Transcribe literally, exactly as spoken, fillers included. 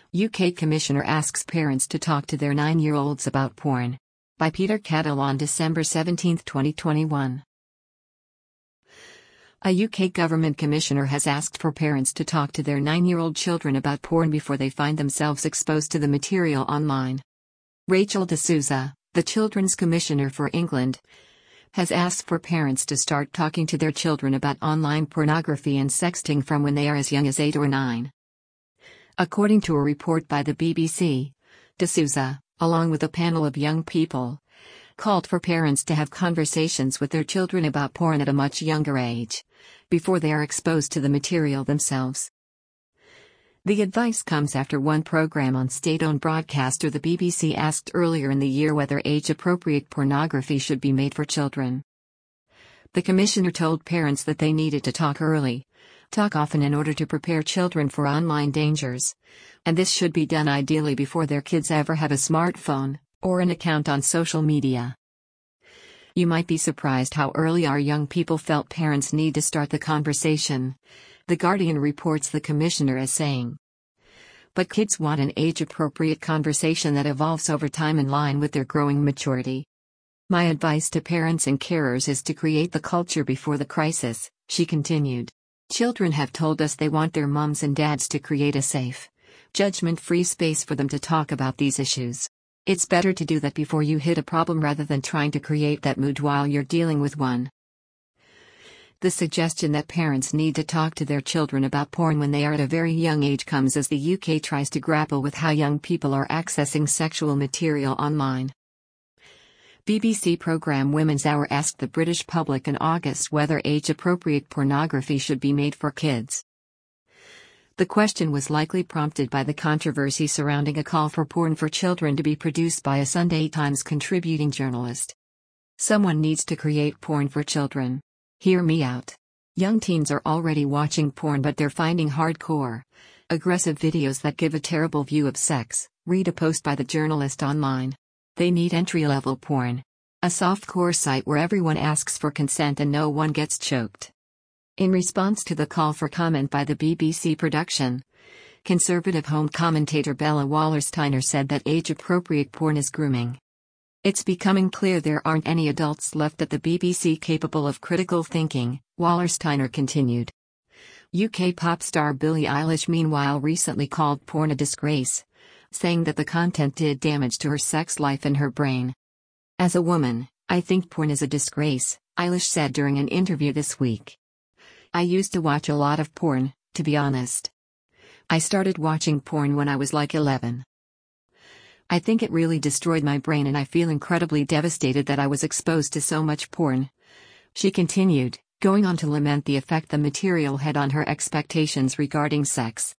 U K Commissioner asks parents to talk to their nine-year-olds about porn. By Peter Cadell on December seventeenth, twenty twenty-one. A U K government commissioner has asked for parents to talk to their nine-year-old children about porn before they find themselves exposed to the material online. Rachel de Souza, the Children's Commissioner for England, has asked for parents to start talking to their children about online pornography and sexting from when they are as young as eight or nine. According to a report by the B B C, de Souza, along with a panel of young people, called for parents to have conversations with their children about porn at a much younger age, before they are exposed to the material themselves. The advice comes after one program on state-owned broadcaster the B B C asked earlier in the year whether age-appropriate pornography should be made for children. The commissioner told parents that they needed to talk early, talk often in order to prepare children for online dangers, and this should be done ideally before their kids ever have a smartphone or an account on social media. You might be surprised how early our young people felt parents need to start the conversation, The Guardian reports the commissioner as saying. But kids want an age-appropriate conversation that evolves over time in line with their growing maturity. My advice to parents and carers is to create the culture before the crisis, she continued. Children have told us they want their mums and dads to create a safe, judgment-free space for them to talk about these issues. It's better to do that before you hit a problem rather than trying to create that mood while you're dealing with one. The suggestion that parents need to talk to their children about porn when they are at a very young age comes as the U K tries to grapple with how young people are accessing sexual material online. B B C programme Women's Hour asked the British public in August whether age-appropriate pornography should be made for kids. The question was likely prompted by the controversy surrounding a call for porn for children to be produced by a Sunday Times contributing journalist. Someone needs to create porn for children. Hear me out. Young teens are already watching porn, but they're finding hardcore, aggressive videos that give a terrible view of sex. Read a post by the journalist online. They need entry-level porn. A softcore site where everyone asks for consent and no one gets choked. In response to the call for comment by the B B C production, conservative home commentator Bella Wallersteiner said that age-appropriate porn is grooming. It's becoming clear there aren't any adults left at the B B C capable of critical thinking, Wallersteiner continued. U K pop star Billie Eilish meanwhile recently called porn a disgrace, saying that the content did damage to her sex life and her brain. As a woman, I think porn is a disgrace, Eilish said during an interview this week. I used to watch a lot of porn, to be honest. I started watching porn when I was like eleven. I think it really destroyed my brain and I feel incredibly devastated that I was exposed to so much porn. She continued, going on to lament the effect the material had on her expectations regarding sex.